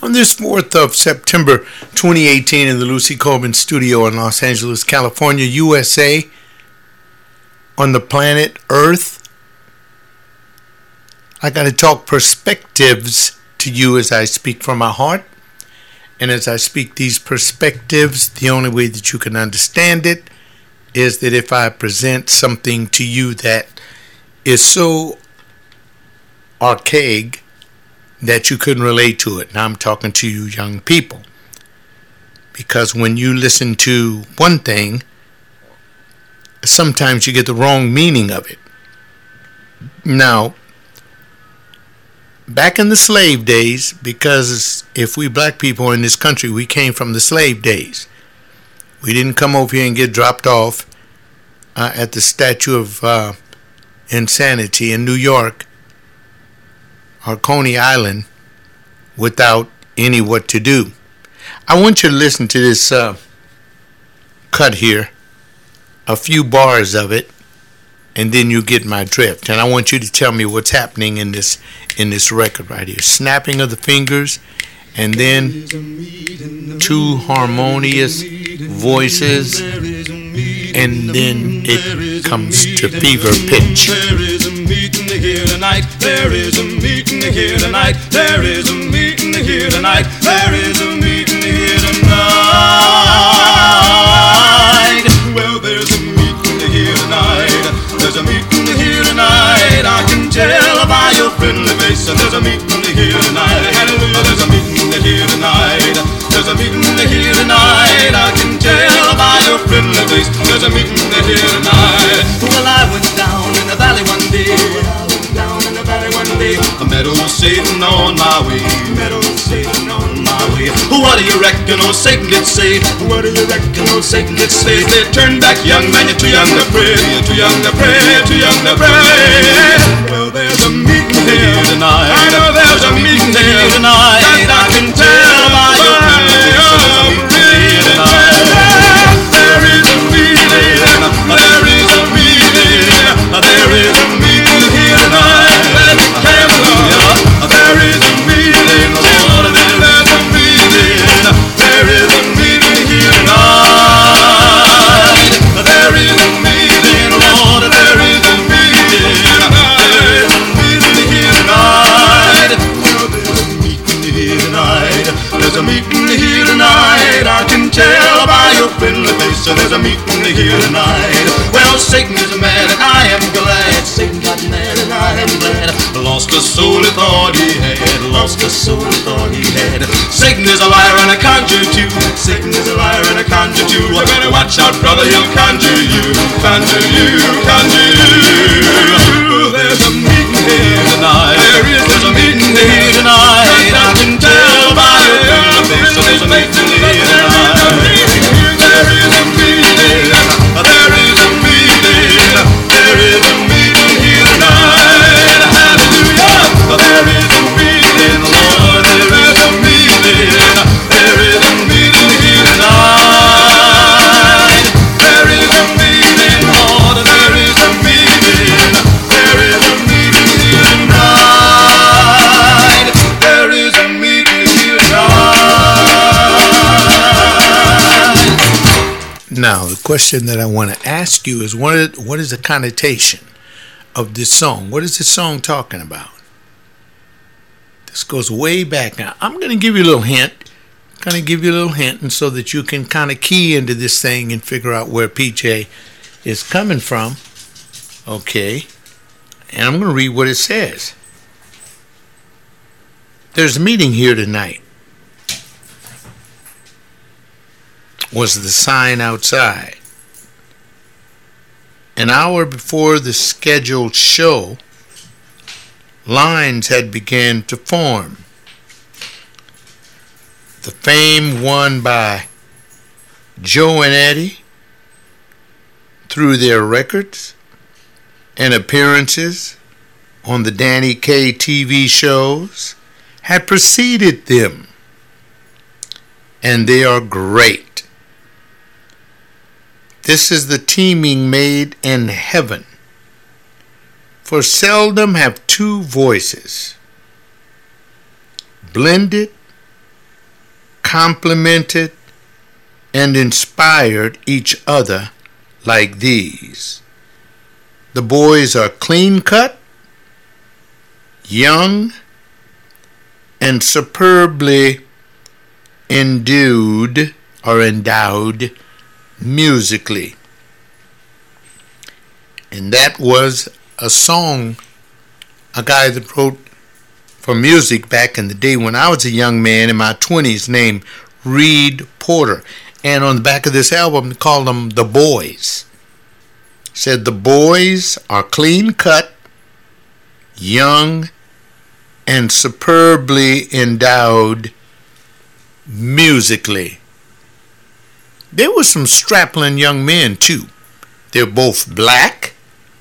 On this 4th of September 2018 in the Lucy Coleman studio in Los Angeles, California, USA, on the planet Earth, I got to talk perspectives to you as I speak from my heart. And as I speak these perspectives, the only way that you can understand it is that if I present something to you that is so archaic that you couldn't relate to it. Now I'm talking to you young people. Because when you listen to one thing, sometimes you get the wrong meaning of it. Now, back in the slave days, because if we black people in this country, we came from the slave days. We didn't come over here and get dropped off at the Statue of Insanity in New York or Coney Island without any what to do. I want you to listen to this cut here, a few bars of it, and then you get my drift. And I want you to tell me what's happening in this record right here. Snapping of the fingers, and then two harmonious voices, and then it comes to fever pitch. There is a meeting here tonight. There is a meeting here tonight. There is a meeting here tonight. There is a meeting here tonight. Well, there's a meeting here tonight. There's a meeting here tonight. I can tell by your friendly face. There's a meeting here tonight. There's a meeting here tonight. There's a meeting here tonight. I can tell by your friendly face. There's a meeting here tonight. Well, I went down in the valley one day. I met old Satan on my way. What do you reckon old Satan did say? What do you reckon old Satan did say? They turn back, young man, you're too young to pray. You're too young to pray, too young to pray. Well, there's a meeting here tonight. I know there's a meeting here tonight. I can tell by your meeting tonight. There is a meeting. There is a meeting. There is a meeting here tonight. There is a meeting, Lord, there's a meeting. There is a meeting here tonight. There is a meeting, Lord, there is a meeting. There is a meeting here tonight. Well, there's a meeting here tonight. There's a meeting here tonight. I can tell by your friendly face. There's a meeting here tonight. Well, Satan is mad and I am glad. Satan got mad and I am glad. Lost the soul he thought he had. Lost the soul he thought he had. Satan is a liar and a conjure too. Satan is a liar and a conjure too. You better watch out, brother, he'll conjure you. Conjure you, conjure you. There's a meeting here tonight. There's a meeting here tonight. I can tell by your face. So there's a meeting here tonight. There is a meeting. There is a meeting. There is a meeting here tonight. Hallelujah. There is a meeting, Lord. There is a meeting. There is a meeting here tonight. There is a meeting, Lord. There is a meeting. There is a meeting here tonight. There is a meeting here tonight. Now, the question that I want to ask you is, what is the connotation of this song? What is this song talking about? This goes way back. Now, I'm going to give you a little hint. And so that you can kind of key into this thing and figure out where PJ is coming from. Okay. And I'm going to read what it says. There's a meeting here tonight, was the sign outside. An hour before the scheduled show, lines had begun to form. The fame won by Joe and Eddie through their records and appearances on the Danny Kaye TV shows had preceded them, and they are great. This is the teaming made in heaven, for seldom have two voices blended complimented and inspired each other like these. The boys are clean-cut, young, and superbly endowed musically. And that was a song a guy that wrote for music back in the day when I was a young man in my 20s named Reed Porter. And on the back of this album, they called them The Boys. Said the boys are clean-cut, young, and superbly endowed musically. There were some strapping young men too. They're both black,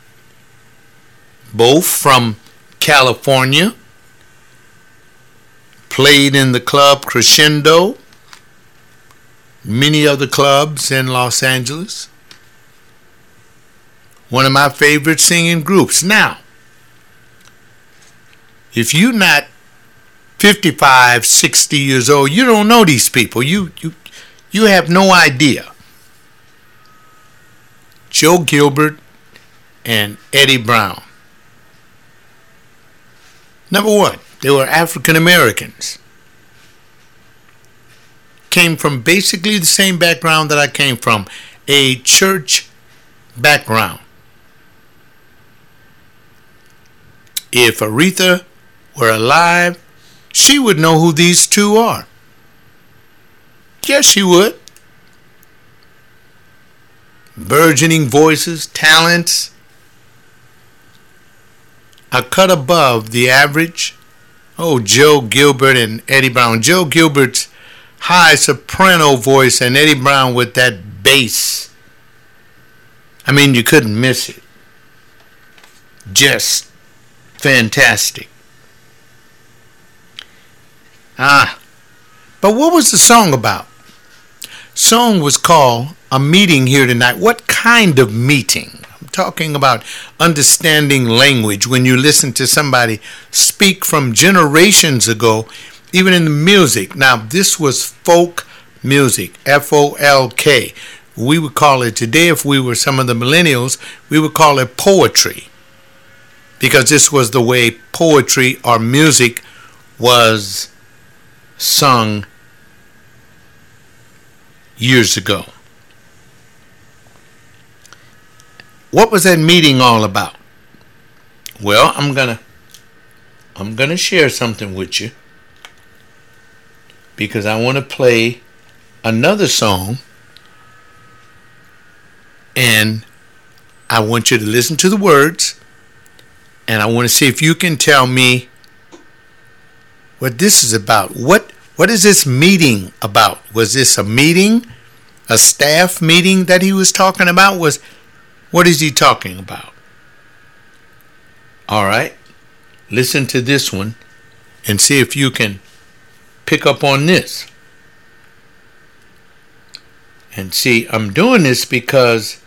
both from California, played in the club Crescendo, many other clubs in Los Angeles. One of my favorite singing groups. Now, if you're not 55, 60 years old, you don't know these people. You have no idea. Joe Gilbert and Eddie Brown. Number one, they were African Americans. Came from basically the same background that I came from, a church background. If Aretha were alive, she would know who these two are. Yes, she would. Burgeoning voices, talents, a cut above the average. Oh, Joe Gilbert and Eddie Brown. Joe Gilbert's high soprano voice and Eddie Brown with that bass. I mean, you couldn't miss it. Just fantastic. But what was the song about? Song was called A Meeting Here Tonight. What kind of meeting? I'm talking about understanding language. When you listen to somebody speak from generations ago, even in the music. Now, this was folk music, F-O-L-K. We would call it today, if we were some of the millennials, we would call it poetry. Because this was the way poetry or music was sung years ago. What was that meeting all about? Well, I'm gonna share something with you, because I want to play another song, and I want you to listen to the words, and I want to see if you can tell me what this is about. What is this meeting about? Was this a meeting, a staff meeting that he was talking about? What is he talking about? All right, listen to this one and see if you can pick up on this. And see, I'm doing this because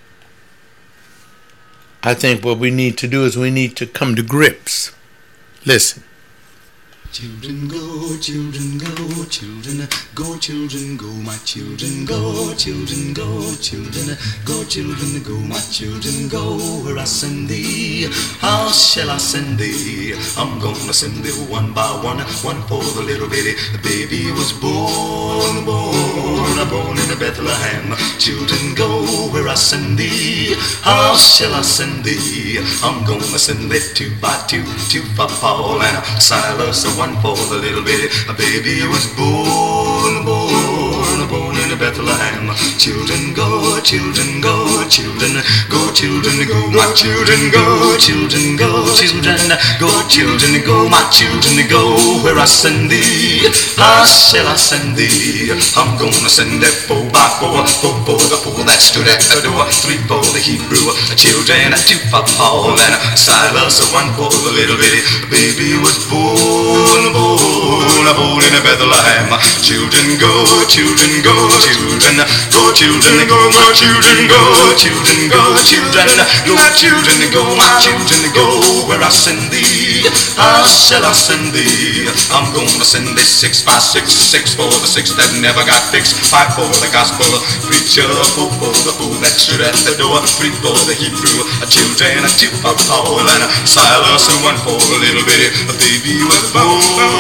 I think what we need to do is we need to come to grips. Listen. Children go, children go, children go, children go, my children go, children go, children go, children go, my children go, where I send thee, how shall I send thee? I'm gonna send thee one by one, one for the little bitty, the baby was born in Bethlehem. Children go, where I send thee, how shall I send thee? I'm gonna send thee two by two, two for Paul and Silas, one for the little bitty, a baby was born in Bethlehem. Children go, children go, children go, children go, my children go, children go, children go, children go, my children go, where I send thee, how shall I send thee? I'm gonna send that 4 by 4, 4 for the four that stood at the door, 3 for the Hebrew children, 2 for Paul and Silas, 1 for the little bitty, the baby was born in Bethlehem. Children go, children go, children children, go children, go my children, go children, go children, go children, go my children, go where I send thee. How shall I send thee? I'm gonna send thee 6 by 6, 6 for the 6 that never got fixed, 5 for the gospel preacher, 4 for the fool that stood at the door, 3 for the Hebrew children, 2 for Paul and Silas, and 1 for the little bitty baby was born.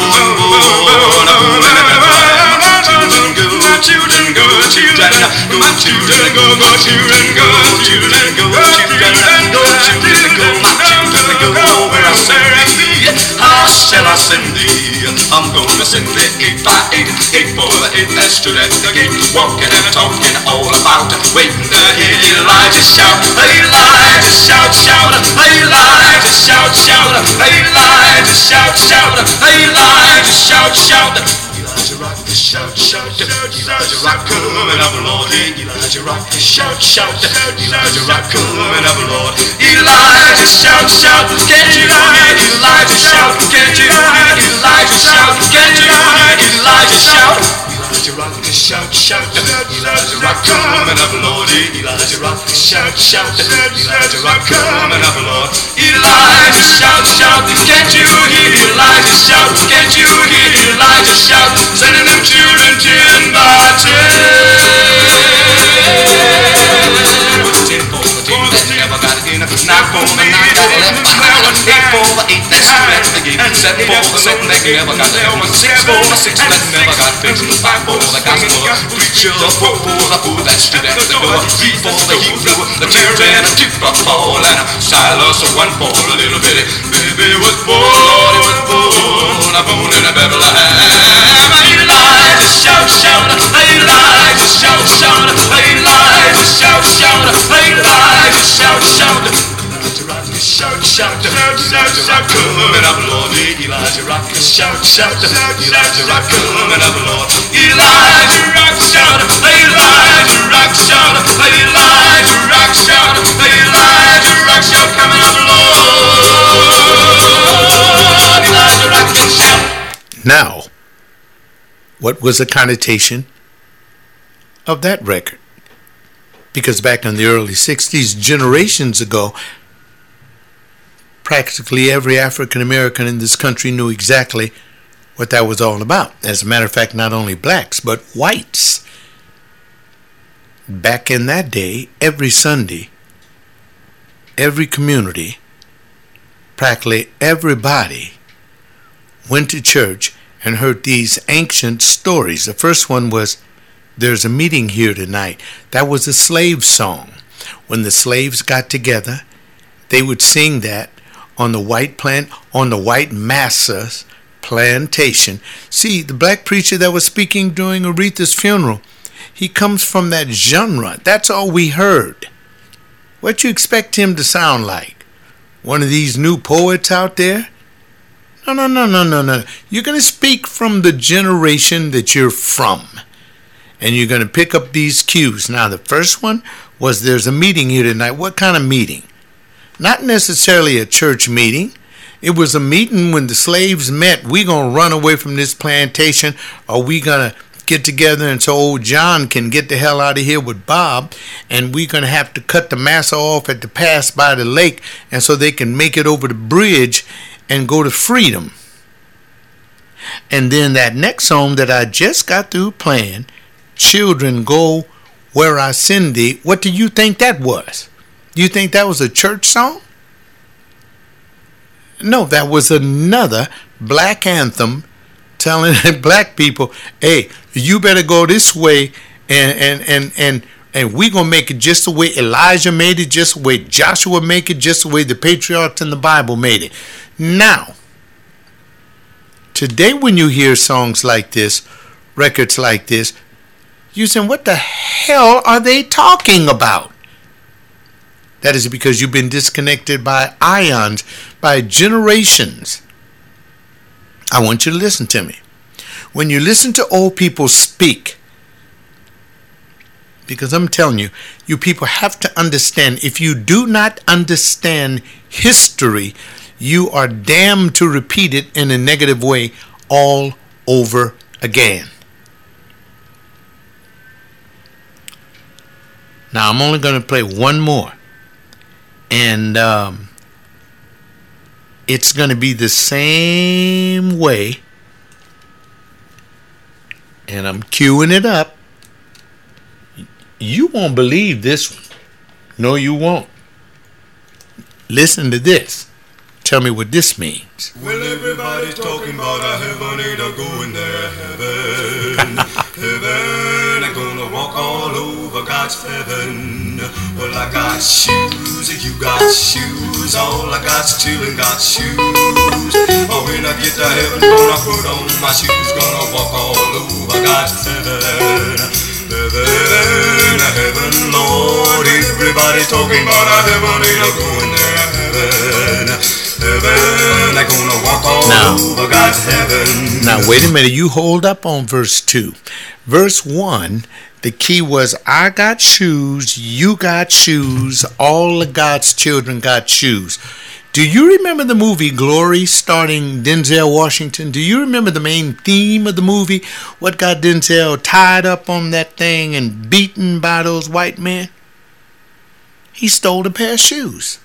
Go children, go children, go children, go children, go children, go children, go children, go my children, go where I send thee. How shall I send thee? I'm gonna send thee 8 by 8, 8 for the 8 that stood at the gate, walking and talking all about waiting to hear Elijah shout, Elijah shout, shout, Elijah shout, shout, Elijah shout, shout, Elijah shout, shout. Elijah rock, shout, shout, Elijah rock, coming up, Lord. Elijah rock, shout, shout, Elijah rock, coming up, Lord. Elijah shout, shout, can't you hear Elijah shout? Can't you hear Elijah shout? Can't you hear Elijah shout? Elijah rock, shout, shout, Elijah rock, coming up, Lord. Elijah rock, shout, shout, Elijah rock, coming up, Lord. Elijah shout, shout, can't you hear Elijah shout? Can't you hear Elijah shout? Sending them children 10 by 10. 10 for the 10 that never got in, 9 for the 9 that left behind, 8 for the 8 that stood at the gate, 7 for the 7 that never got left, 6 for the 6 that never got fixed, 5 for the gospel preacher, 4 for the fool that stood at the door, 3 for the Hebrew, the children, 2 for Paul and Silas, 1 for the little bitty baby was born. Lord, he was born in Bethlehem. Elijah shout, shout, Elijah shout, shout, Elijah shout, shout, Elijah shout, shout. Elijah rock, shout, shout, Elijah rock, coming up, Lord. Elijah rock, shout, shout, Elijah rock, coming up, Lord. Elijah rock, shout, Elijah rock, shout, Elijah rock, shout, Elijah rock, shout, coming up, Lord. Elijah rock, shout. Now, what was the connotation of that record? Because back in the early 60s, generations ago, practically every African American in this country knew exactly what that was all about. As a matter of fact, not only blacks, but whites. Back in that day, every Sunday, every community, practically everybody went to church and heard these ancient stories. The first one was, "There's a meeting here tonight." That was a slave song. When the slaves got together, they would sing that on the white massa's plantation. See, the black preacher that was speaking during Aretha's funeral, he comes from that genre. That's all we heard. What you expect him to sound like? One of these new poets out there? No. You're going to speak from the generation that you're from. And you're going to pick up these cues. Now, the first one was, "There's a meeting here tonight." What kind of meeting? Not necessarily a church meeting. It was a meeting when the slaves met. We going to run away from this plantation, or we going to get together and so old John can get the hell out of here with Bob, and we're going to have to cut the massa off at the pass by the lake, and so they can make it over the bridge and go to freedom. And then that next song that I just got through playing, "Children Go Where I Send Thee," what do you think that was? You think that was a church song? No, that was another black anthem telling black people, hey, you better go this way, and we're going to make it just the way Elijah made it, just the way Joshua made it, just the way the patriarchs in the Bible made it. Now, today when you hear songs like this, records like this, you're saying, what the hell are they talking about? That is because you've been disconnected by ions, by generations. I want you to listen to me. When you listen to old people speak, because I'm telling you, you people have to understand, if you do not understand history, you are damned to repeat it in a negative way all over again. Now, I'm only going to play one more. And it's going to be the same way. And I'm queuing it up. You won't believe this one. No, you won't. Listen to this. Tell me what this means. Well, everybody's talking about a heaven, ain't a going there, heaven. Heaven, I'm gonna walk all over God's heaven. Well, I got shoes, you got shoes, all I got's children got shoes. Oh, when I get to heaven, gonna put on my shoes, gonna walk all over God's heaven. Heaven, heaven, Lord, everybody's talking about a heaven, ain't a going there, heaven. Heaven, I'm gonna walk all over God's heaven. Now, wait a minute. You hold up on verse 2. Verse 1, the key was, I got shoes, you got shoes, all of God's children got shoes. Do you remember the movie Glory starring Denzel Washington? Do you remember the main theme of the movie? What got Denzel tied up on that thing and beaten by those white men? He stole a pair of shoes.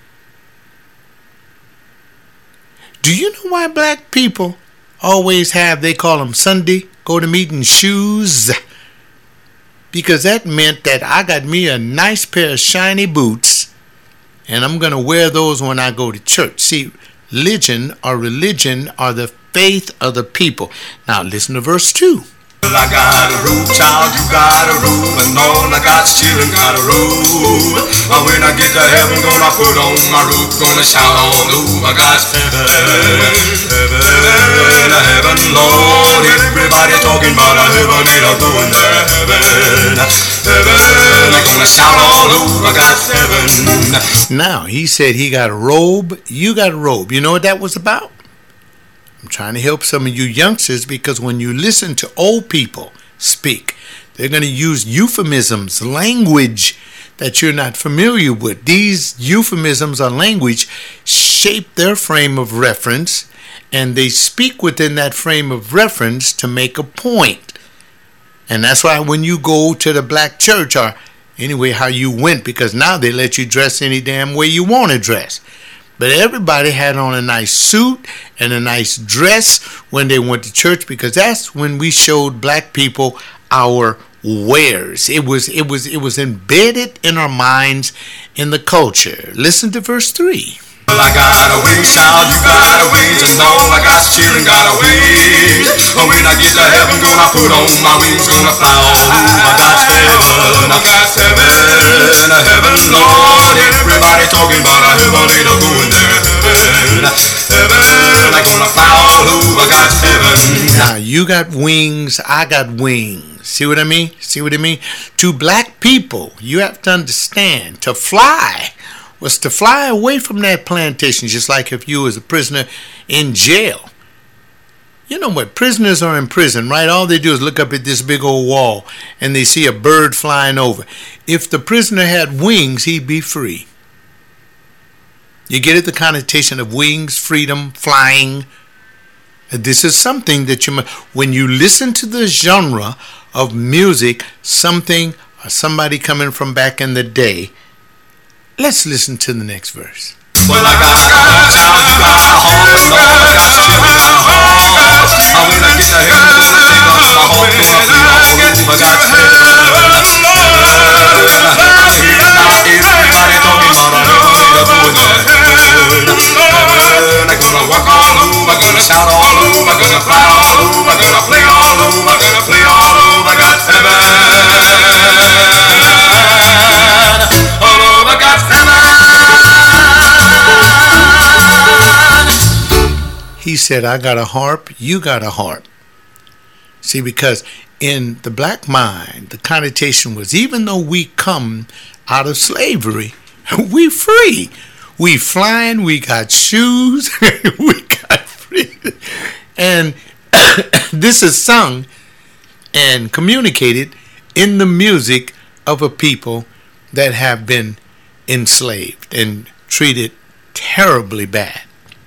Do you know why black people always have, they call them Sunday, go to meeting shoes? Because that meant that I got me a nice pair of shiny boots and I'm going to wear those when I go to church. See, religion are the faith of the people. Now listen to verse 2. Well, I got a robe, child, you got a robe, and all I got's children got a robe. When I get to heaven, gonna put on my robe, gonna shout all over God's heaven. Heaven, heaven, Lord, everybody talking about a heaven, ain't a going there, heaven. Heaven, I'm gonna shout all over God's heaven. Now, he said he got a robe, you got a robe. You know what that was about? I'm trying to help some of you youngsters, because when you listen to old people speak, they're going to use euphemisms, language that you're not familiar with. These euphemisms or language shape their frame of reference, and they speak within that frame of reference to make a point. And that's why when you go to the black church, or anyway how you went, because now they let you dress any damn way you want to dress. But everybody had on a nice suit and a nice dress when they went to church, because that's when we showed black people our wares. It was embedded in our minds, in the culture. Listen to verse 3. Well, I got a wings, child, you got a wings, and all I got's children got a wings. When I get to heaven, gonna put on my wings, gonna fly all over God's heaven. God's heaven, heaven, Lord, everybody talking about a heaven, ain't a going there, heaven. Heaven, I'm gonna fly all over God's heaven. Now, you got wings, I got wings. See what I mean? See what I mean? To black people, you have to understand, to fly was to fly away from that plantation, just like if you was a prisoner in jail. You know what? Prisoners are in prison, right? All they do is look up at this big old wall and they see a bird flying over. If the prisoner had wings, he'd be free. You get it? The connotation of wings, freedom, flying. This is something that you, when you listen to the genre of music, something or somebody coming from back in the day. Let's listen to the next verse. Well, I got a child, you got a home, and all I got's children got a home. When I get to heaven, gonna take up my home, gonna be all over God's heaven. Now everybody talking about a heaven, ain't a going there, heaven. I'm gonna walk all over, gonna shout all over, gonna fly all over, gonna play all over, gonna play all over God's heaven. All over God's heaven. He said, I got a harp, you got a harp. See, because in the black mind, the connotation was, even though we come out of slavery, we free. We flying, we got shoes, we got free. And this is sung and communicated in the music of a people that have been enslaved and treated terribly bad.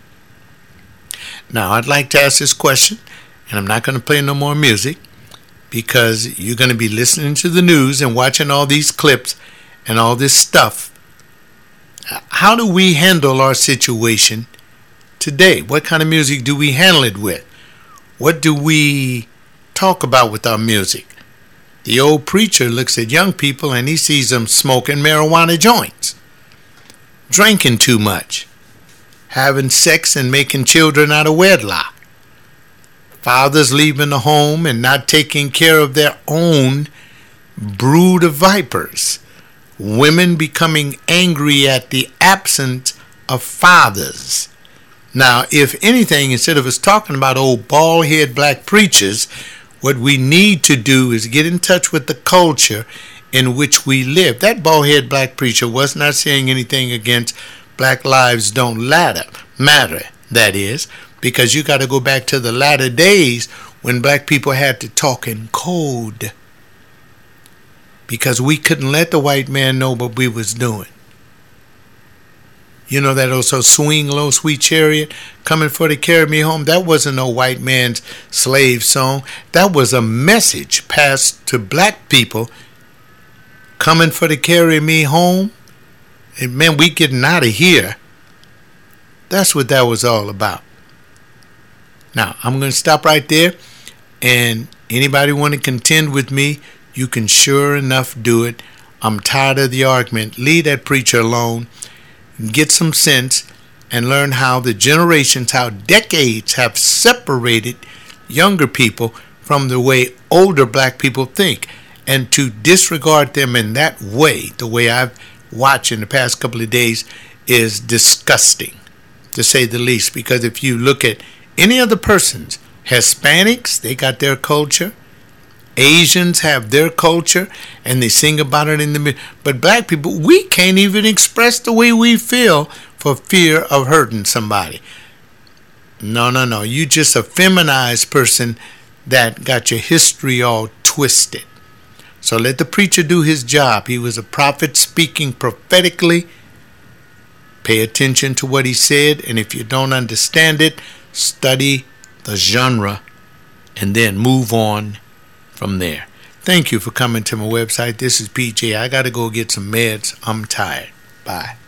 Now, I'd like to ask this question, and I'm not going to play no more music, because you're going to be listening to the news and watching all these clips, and all this stuff. How do we handle our situation today? What kind of music do we handle it with? What do we talk about with our music? The old preacher looks at young people and he sees them smoking marijuana joints, drinking too much, having sex and making children out of wedlock, fathers leaving the home and not taking care of their own brood of vipers, women becoming angry at the absence of fathers. Now, if anything, instead of us talking about old bald-head black preachers, what we need to do is get in touch with the culture in which we live. That bald-head black preacher was not saying anything against Black Lives Don't Matter, that is, because you got to go back to the latter days when black people had to talk in code, because we couldn't let the white man know what we was doing. You know that also swing low, sweet chariot, coming for to carry me home? That wasn't no white man's slave song. That was a message passed to black people, coming for to carry me home. It meant we getting out of here. That's what that was all about. Now, I'm going to stop right there, and anybody want to contend with me, you can sure enough do it. I'm tired of the argument. Leave that preacher alone. Get some sense and learn how the generations, how decades have separated younger people from the way older black people think. And to disregard them in that way, the way I've watched in the past couple of days, is disgusting, to say the least. Because if you look at any other persons, Hispanics, they got their culture. Asians have their culture, and they sing about it in the middle. But black people, we can't even express the way we feel for fear of hurting somebody. No. You just a feminized person that got your history all twisted. So let the preacher do his job. He was a prophet speaking prophetically. Pay attention to what he said, and if you don't understand it, study the genre and then move on from there. Thank you for coming to my website. This is PJ. I got to go get some meds. I'm tired. Bye.